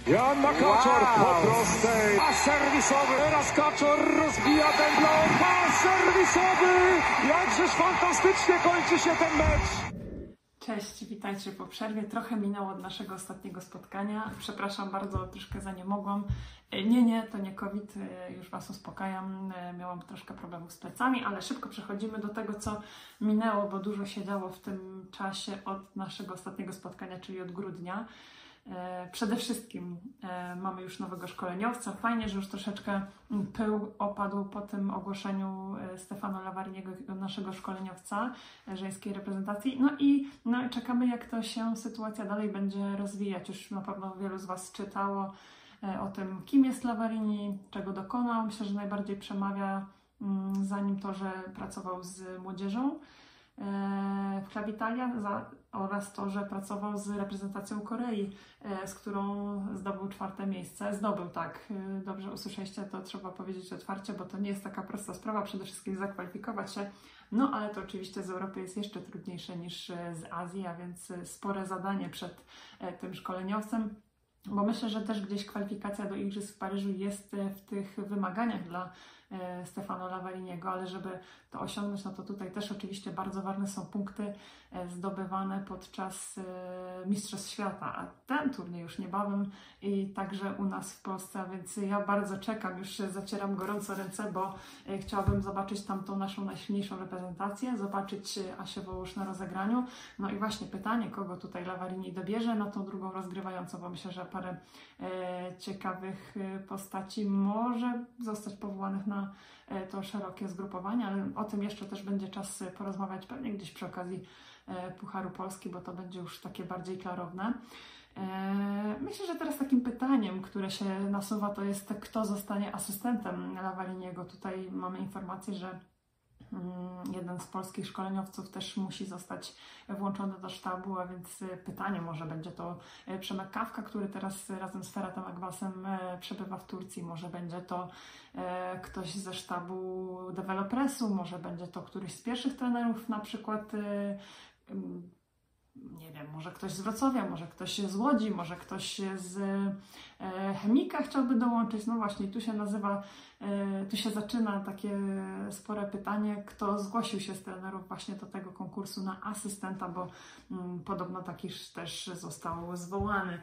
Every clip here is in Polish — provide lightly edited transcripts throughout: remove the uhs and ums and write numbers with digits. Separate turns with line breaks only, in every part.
Joanna Kaczor po prostej, a serwisowy, teraz Kaczor rozbija ten blok, a serwisowy, jakżeż fantastycznie kończy się ten mecz.
Cześć, witajcie po przerwie. Trochę minęło od naszego ostatniego spotkania. Przepraszam bardzo, troszkę za nie mogłam. Nie, to nie COVID, już Was uspokajam. Miałam troszkę problemów z plecami, ale szybko przechodzimy do tego, co minęło, bo dużo się działo w tym czasie od naszego ostatniego spotkania, czyli od grudnia. Przede wszystkim mamy już nowego szkoleniowca. Fajnie, że już troszeczkę pył opadł po tym ogłoszeniu Stefano Lavariniego, naszego szkoleniowca żeńskiej reprezentacji. No i czekamy, jak to się sytuacja dalej będzie rozwijać. Już na pewno wielu z Was czytało o tym, kim jest Lavarini, czego dokonał. Myślę, że najbardziej przemawia za nim to, że pracował z młodzieżą w Club Italia oraz to, że pracował z reprezentacją Korei, z którą zdobył 4. miejsce. Zdobył, tak, dobrze usłyszeliście, to trzeba powiedzieć otwarcie, bo to nie jest taka prosta sprawa, przede wszystkim zakwalifikować się, no ale to oczywiście z Europy jest jeszcze trudniejsze niż z Azji, a więc spore zadanie przed tym szkoleniowcem. Bo myślę, że też gdzieś kwalifikacja do Igrzysk w Paryżu jest w tych wymaganiach dla Stefano Lavariniego, ale żeby to osiągnąć, no to tutaj też oczywiście bardzo ważne są punkty zdobywane podczas Mistrzostw Świata, a ten turniej już niebawem i także u nas w Polsce, a więc ja bardzo czekam, już zacieram gorąco ręce, bo chciałabym zobaczyć tam tą naszą najsilniejszą reprezentację, zobaczyć Asię Wołosz na rozegraniu. No i właśnie pytanie, kogo tutaj Lavarini dobierze na tą drugą rozgrywającą, bo myślę, że parę ciekawych postaci może zostać powołanych na to szerokie zgrupowanie, ale o tym jeszcze też będzie czas porozmawiać pewnie gdzieś przy okazji Pucharu Polski, bo to będzie już takie bardziej klarowne. Myślę, że teraz takim pytaniem, które się nasuwa, to jest, kto zostanie asystentem Lavariniego. Tutaj mamy informację, że jeden z polskich szkoleniowców też musi zostać włączony do sztabu, a więc pytanie, może będzie to Przemek Kawka, który teraz razem z Ferhatem Akbasem przebywa w Turcji, może będzie to ktoś ze sztabu dewelopresu, może będzie to któryś z pierwszych trenerów, na przykład nie wiem, może ktoś z Wrocławia, może ktoś z Łodzi, może ktoś z Chemika chciałby dołączyć. No właśnie, tu się zaczyna takie spore pytanie, kto zgłosił się z trenerów właśnie do tego konkursu na asystenta, bo podobno taki też został zwołany.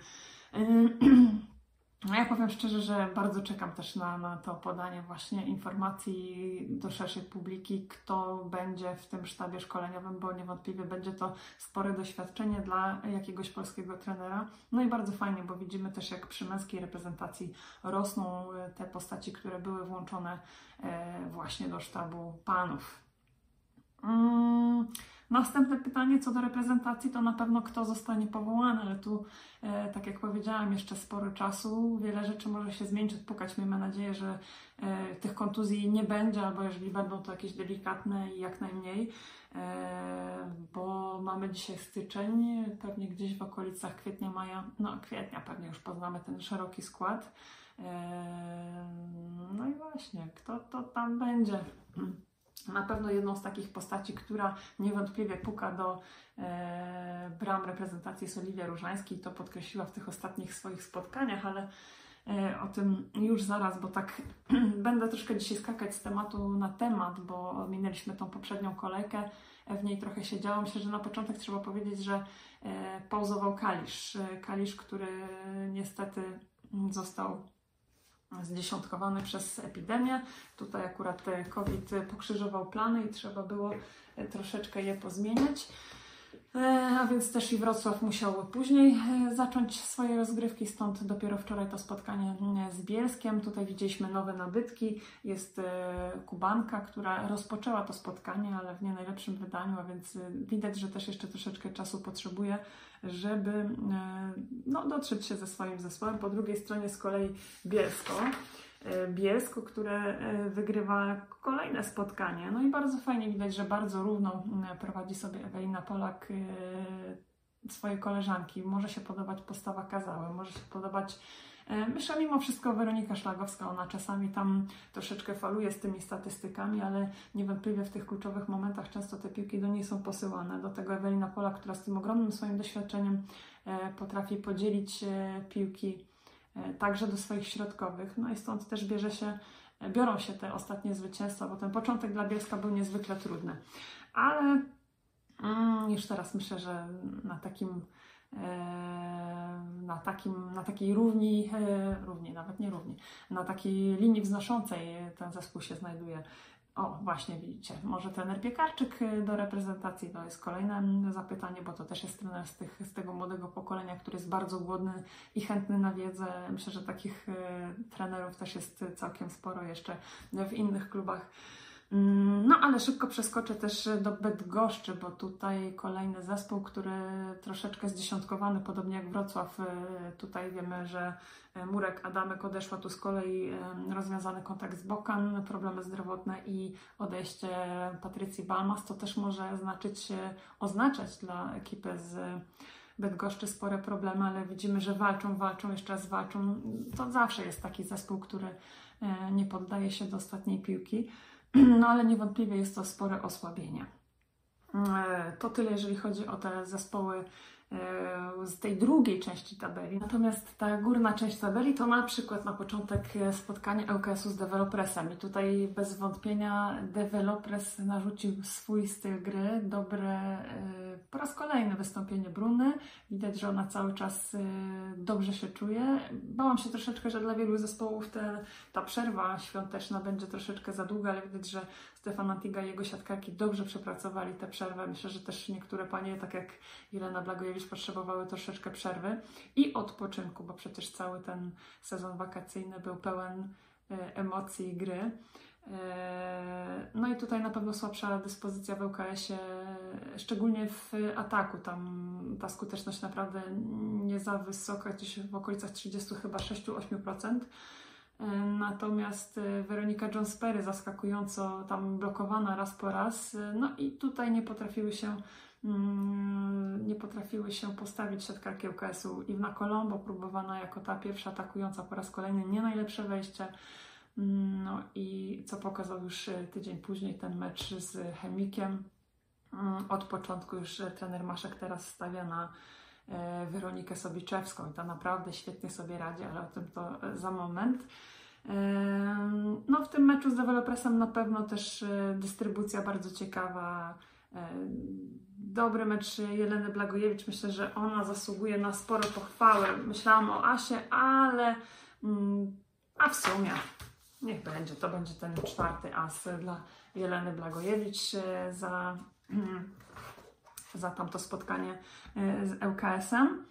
No ja powiem szczerze, że bardzo czekam też na to podanie właśnie informacji do szerszej publiki, kto będzie w tym sztabie szkoleniowym, bo niewątpliwie będzie to spore doświadczenie dla jakiegoś polskiego trenera. No i bardzo fajnie, bo widzimy też, jak przy męskiej reprezentacji rosną te postaci, które były włączone właśnie do sztabu panów. Następne pytanie co do reprezentacji to na pewno kto zostanie powołany, ale tu, tak jak powiedziałam, jeszcze sporo czasu, wiele rzeczy może się zmienić, odpukać. Miejmy nadzieję, że tych kontuzji nie będzie, albo jeżeli będą, to jakieś delikatne i jak najmniej, bo mamy dzisiaj styczeń, pewnie gdzieś w okolicach kwietnia, maja, no kwietnia pewnie już poznamy ten szeroki skład. No i właśnie, kto to tam będzie? Na pewno jedną z takich postaci, która niewątpliwie puka do bram reprezentacji, jest Oliwia Różański, to podkreśliła w tych ostatnich swoich spotkaniach, ale o tym już zaraz, bo tak będę troszkę dzisiaj skakać z tematu na temat, bo minęliśmy tą poprzednią kolejkę, w niej trochę się działo. Myślę, że na początek trzeba powiedzieć, że pauzował Kalisz, który niestety został zdziesiątkowany przez epidemię. Tutaj akurat COVID pokrzyżował plany i trzeba było troszeczkę je pozmieniać. A więc też i Wrocław musiał później zacząć swoje rozgrywki, stąd dopiero wczoraj to spotkanie z Bielskiem. Tutaj widzieliśmy nowe nabytki. Jest Kubanka, która rozpoczęła to spotkanie, ale w nie najlepszym wydaniu, a więc widać, że też jeszcze troszeczkę czasu potrzebuje, żeby dotrzeć się ze swoim zespołem. Po drugiej stronie z kolei Bielsko, które wygrywa kolejne spotkanie. No i bardzo fajnie widać, że bardzo równo prowadzi sobie Ewelina Polak swoje koleżanki. Może się podobać postawa Kazały, może się podobać, myślę, mimo wszystko Weronika Szlagowska. Ona czasami tam troszeczkę faluje z tymi statystykami, ale niewątpliwie w tych kluczowych momentach często te piłki do niej są posyłane. Do tego Ewelina Polak, która z tym ogromnym swoim doświadczeniem potrafi podzielić piłki także do swoich środkowych. No i stąd też biorą się te ostatnie zwycięstwa, bo ten początek dla Bielska był niezwykle trudny. Ale już teraz myślę, że na takiej równi, nawet nie równi, na takiej linii wznoszącej ten zespół się znajduje. O, właśnie widzicie, może trener Piekarczyk do reprezentacji, to jest kolejne zapytanie, bo to też jest trener z tego młodego pokolenia, który jest bardzo głodny i chętny na wiedzę. Myślę, że takich trenerów też jest całkiem sporo jeszcze w innych klubach. No, ale szybko przeskoczę też do Bydgoszczy, bo tutaj kolejny zespół, który troszeczkę zdziesiątkowany, podobnie jak Wrocław. Tutaj wiemy, że Murek Adamek odeszła, tu z kolei rozwiązany kontakt z Bokan, problemy zdrowotne i odejście Patrycji Balmas. To też może oznaczać dla ekipy z Bydgoszczy spore problemy, ale widzimy, że walczą, jeszcze raz walczą. To zawsze jest taki zespół, który nie poddaje się do ostatniej piłki. No ale niewątpliwie jest to spore osłabienie. To tyle, jeżeli chodzi o te zespoły z tej drugiej części tabeli. Natomiast ta górna część tabeli to na przykład na początek spotkanie ŁKS-u z Developresem. I tutaj bez wątpienia Developres narzucił swój styl gry, dobre, po raz kolejny wystąpienie Bruny. Widać, że ona cały czas dobrze się czuje. Bałam się troszeczkę, że dla wielu zespołów ta przerwa świąteczna będzie troszeczkę za długa, ale widać, że Stefan Antiga i jego siatkarki dobrze przepracowali tę przerwę. Myślę, że też niektóre panie, tak jak Jelena Blagojewicz, potrzebowały troszeczkę przerwy i odpoczynku, bo przecież cały ten sezon wakacyjny był pełen emocji i gry. No i tutaj na pewno słabsza dyspozycja w ŁKS-ie, szczególnie w ataku. Tam ta skuteczność naprawdę nie za wysoka, gdzieś w okolicach 36-8%. Natomiast Weronika Jones-Perry zaskakująco tam blokowana raz po raz. No i tutaj nie potrafiły się postawić siatkarki ŁKS-u. Iwna Colombo próbowana jako ta pierwsza atakująca po raz kolejny, nie najlepsze wejście. No i co pokazał już tydzień później ten mecz z Chemikiem. Od początku już trener Maszek teraz stawia na Weronikę Sobiczewską i ta naprawdę świetnie sobie radzi, ale o tym to za moment. No w tym meczu z Developresem na pewno też dystrybucja bardzo ciekawa. Dobry mecz Jeleny Blagojewicz. Myślę, że ona zasługuje na sporo pochwały. Myślałam o Asie, ale w sumie niech będzie. To będzie ten 4. as dla Jeleny Blagojewicz za tamto spotkanie z ŁKS-em.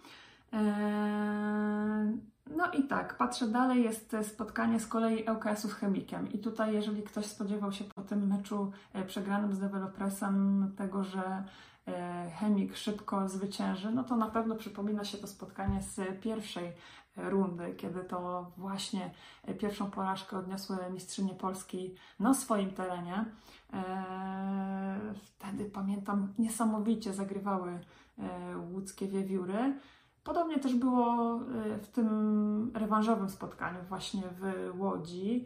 No i tak, patrzę dalej, jest spotkanie z kolei ŁKS-u z Chemikiem. I tutaj, jeżeli ktoś spodziewał się po tym meczu przegranym z Developresem tego, że Chemik szybko zwycięży, no to na pewno przypomina się to spotkanie z pierwszej rundy, kiedy to właśnie pierwszą porażkę odniosły mistrzynie Polski na swoim terenie. Wtedy pamiętam, niesamowicie zagrywały łódzkie wiewióry. Podobnie też było w tym rewanżowym spotkaniu właśnie w Łodzi.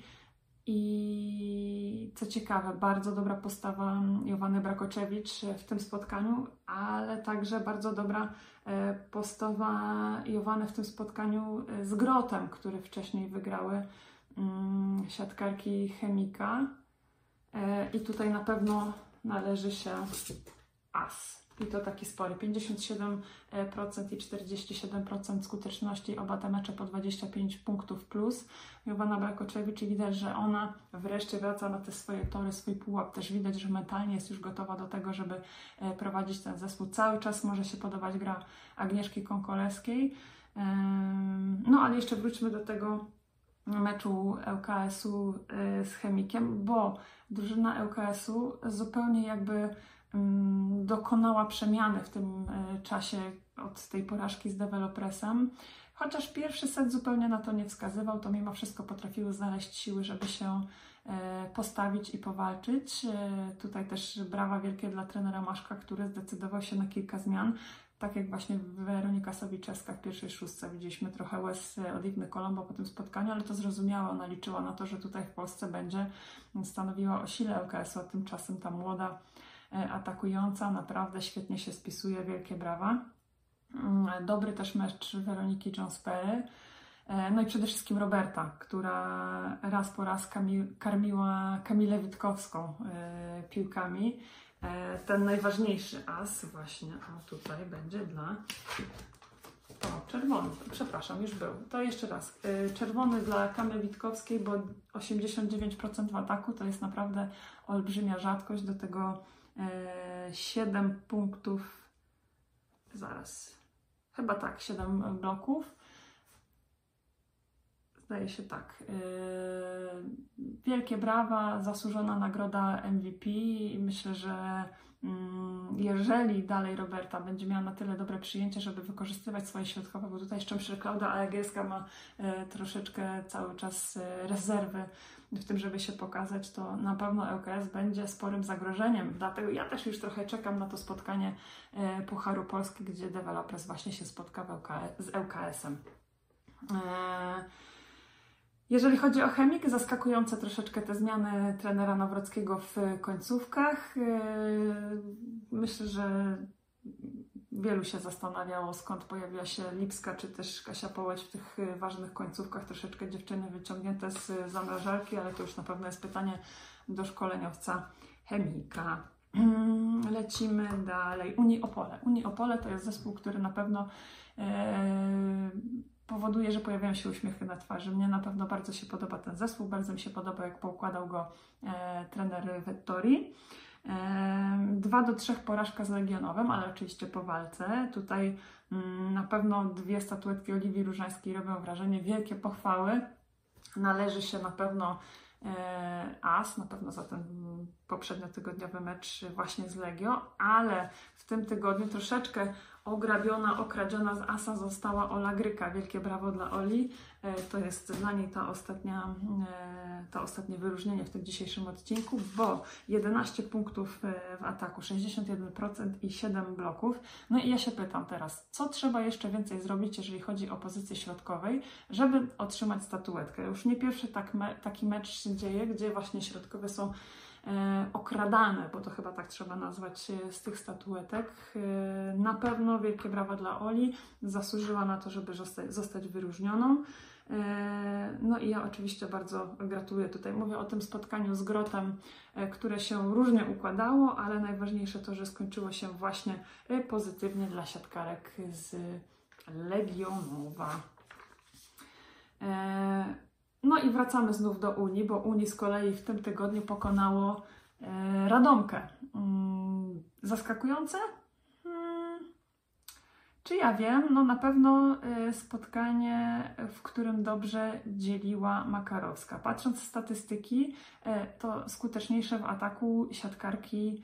I co ciekawe, bardzo dobra postawa Jowany Brakoczewicz w tym spotkaniu, ale także bardzo dobra postawa Jowany w tym spotkaniu z Grotem, który wcześniej wygrały siatkarki Chemika. I tutaj na pewno należy się as. I to taki spory. 57% i 47% skuteczności. Oba te mecze po 25 punktów plus. Jowanna Brakoczewicz i widać, że ona wreszcie wraca na te swoje tory, swój pułap. Też widać, że mentalnie jest już gotowa do tego, żeby prowadzić ten zespół. Cały czas może się podobać gra Agnieszki Konkolewskiej. No ale jeszcze wróćmy do tego meczu ŁKS-u z Chemikiem, bo drużyna ŁKS-u zupełnie jakby dokonała przemiany w tym czasie od tej porażki z Developresem. Chociaż pierwszy set zupełnie na to nie wskazywał, to mimo wszystko potrafiły znaleźć siły, żeby się postawić i powalczyć. Tutaj też brawa wielkie dla trenera Maszka, który zdecydował się na kilka zmian. Tak jak właśnie Weronika Sobiczewska w pierwszej szóstce widzieliśmy trochę łez od Iwny Colombo po tym spotkaniu, ale to zrozumiałe. Ona liczyła na to, że tutaj w Polsce będzie stanowiła o sile ŁKS-u, a tymczasem ta młoda atakująca naprawdę świetnie się spisuje, wielkie brawa. Dobry też mecz Weroniki Jones-Perry. No i przede wszystkim Roberta, która raz po raz karmiła Kamilę Witkowską piłkami. Ten najważniejszy as właśnie, o tutaj będzie dla... O, czerwony, przepraszam, już był. To jeszcze raz. Czerwony dla Kamy Witkowskiej, bo 89% w ataku to jest naprawdę olbrzymia rzadkość. Do tego 7 punktów, zaraz, chyba tak, 7 bloków. Zdaje się tak. Wielkie brawa, zasłużona nagroda MVP i myślę, że jeżeli dalej Roberta będzie miała na tyle dobre przyjęcie, żeby wykorzystywać swoje środkowe, bo tutaj jeszcze myślę, że Klaudia Alegierska ma troszeczkę cały czas rezerwy w tym, żeby się pokazać, to na pewno ŁKS będzie sporym zagrożeniem. Dlatego ja też już trochę czekam na to spotkanie Pucharu Polski, gdzie Developers właśnie się spotka z ŁKS-em. Jeżeli chodzi o Chemik, zaskakujące troszeczkę te zmiany trenera Nawrockiego w końcówkach. Myślę, że wielu się zastanawiało, skąd pojawiła się Lipska czy też Kasia Połeć w tych ważnych końcówkach. Troszeczkę dziewczyny wyciągnięte z zamrażarki, ale to już na pewno jest pytanie do szkoleniowca Chemika. Lecimy dalej. Unii Opole. Unii Opole to jest zespół, który na pewno powoduje, że pojawiają się uśmiechy na twarzy. Mnie na pewno bardzo się podoba ten zespół, bardzo mi się podoba, jak poukładał go trener Vettori. 2-3 porażka z Legionowem, ale oczywiście po walce. Tutaj na pewno 2 statuetki Oliwii Różańskiej robią wrażenie, wielkie pochwały. Należy się na pewno as, na pewno za ten poprzedniotygodniowy mecz właśnie z Legio, ale w tym tygodniu troszeczkę okradziona z asa została Ola Gryka. Wielkie brawo dla Oli. To jest dla niej to ostatnie wyróżnienie w tym dzisiejszym odcinku, bo 11 punktów w ataku, 61% i 7 bloków. No i ja się pytam teraz, co trzeba jeszcze więcej zrobić, jeżeli chodzi o pozycję środkowej, żeby otrzymać statuetkę? Już nie pierwszy taki mecz się dzieje, gdzie właśnie środkowe są okradane, bo to chyba tak trzeba nazwać, z tych statuetek. Na pewno wielkie brawa dla Oli, zasłużyła na to, żeby zostać wyróżnioną. No i ja oczywiście bardzo gratuluję. Tutaj mówię o tym spotkaniu z Grotem, które się różnie układało, ale najważniejsze to, że skończyło się właśnie pozytywnie dla siatkarek z Legionowa. No i wracamy znów do Unii, bo Unii z kolei w tym tygodniu pokonało Radomkę. Zaskakujące? Czy ja wiem? No na pewno spotkanie, w którym dobrze dzieliła Makarowska. Patrząc w statystyki, to skuteczniejsze w ataku siatkarki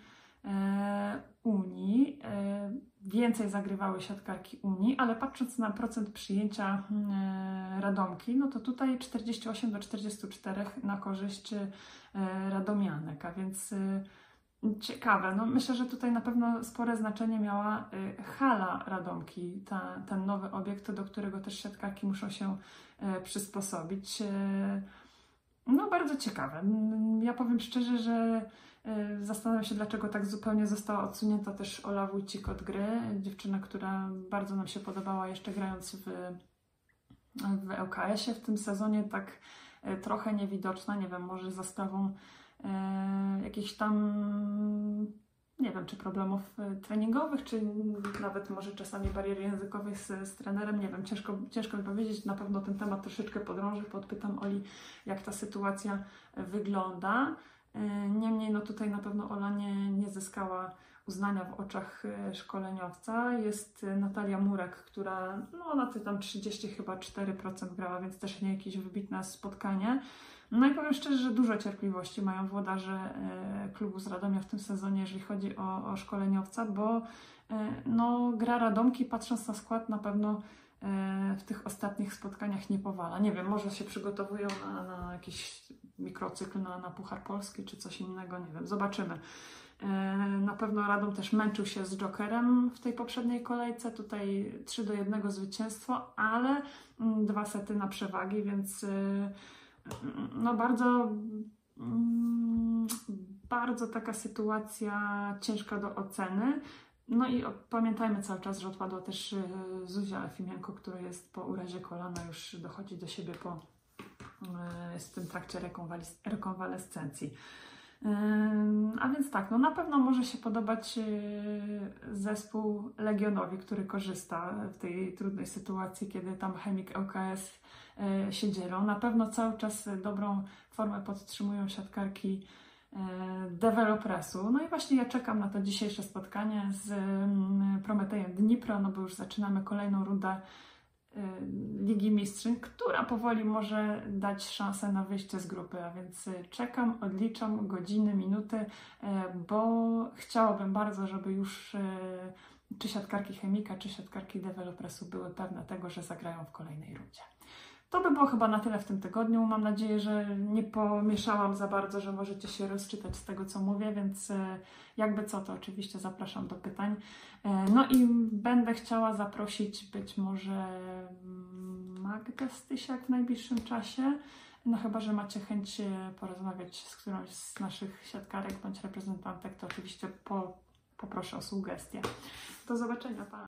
Unii. Więcej zagrywały siatkarki Unii, ale patrząc na procent przyjęcia Radomki, no to tutaj 48-44 na korzyść radomianek, a więc ciekawe. No myślę, że tutaj na pewno spore znaczenie miała hala Radomki, ten nowy obiekt, do którego też siatkarki muszą się przysposobić. No bardzo ciekawe. Ja powiem szczerze, że zastanawiam się, dlaczego tak zupełnie została odsunięta też Ola Wójcik od gry. Dziewczyna, która bardzo nam się podobała jeszcze grając w ŁKS-ie w tym sezonie, tak trochę niewidoczna, nie wiem, może za sprawą jakichś tam, nie wiem, czy problemów treningowych, czy nawet może czasami barier językowych z trenerem, nie wiem, ciężko mi powiedzieć, na pewno ten temat troszeczkę podrążę, podpytam Oli, jak ta sytuacja wygląda. Niemniej no tutaj na pewno Ola nie zyskała uznania w oczach szkoleniowca. Jest Natalia Murek, która no na tam 34% grała, więc też nie jakieś wybitne spotkanie. No i powiem szczerze, że dużo cierpliwości mają włodarze klubu z Radomia w tym sezonie, jeżeli chodzi o szkoleniowca, bo no, gra Radomki, patrząc na skład, na pewno w tych ostatnich spotkaniach nie powala. Nie wiem, może się przygotowują na jakiś mikrocykl na Puchar Polski czy coś innego, nie wiem, zobaczymy. Na pewno Radom też męczył się z Jokerem w tej poprzedniej kolejce, tutaj 3-1 zwycięstwo, ale 2 sety na przewagi, więc no bardzo taka sytuacja ciężka do oceny. No i pamiętajmy cały czas, że odpadła też Zuzia Efimienko, która jest po urazie kolana, już dochodzi do siebie jest w tym trakcie rekonwalescencji. A więc tak, no na pewno może się podobać zespół Legionowi, który korzysta w tej trudnej sytuacji, kiedy tam Chemik ŁKS się dzielą. Na pewno cały czas dobrą formę podtrzymują siatkarki Developressu. No i właśnie ja czekam na to dzisiejsze spotkanie z Prometejem Dnipro, no bo już zaczynamy kolejną rundę Ligi Mistrzyń, która powoli może dać szansę na wyjście z grupy, a więc czekam, odliczam godziny, minuty, bo chciałabym bardzo, żeby już czy siatkarki Chemika, czy siatkarki Developressu były pewne tego, że zagrają w kolejnej rundzie. To by było chyba na tyle w tym tygodniu. Mam nadzieję, że nie pomieszałam za bardzo, że możecie się rozczytać z tego, co mówię, więc jakby co, to oczywiście zapraszam do pytań. No i będę chciała zaprosić być może Magdę Stysiak w najbliższym czasie. No chyba, że macie chęć porozmawiać z którąś z naszych siatkarek bądź reprezentantek, to oczywiście poproszę o sugestię. Do zobaczenia, pa!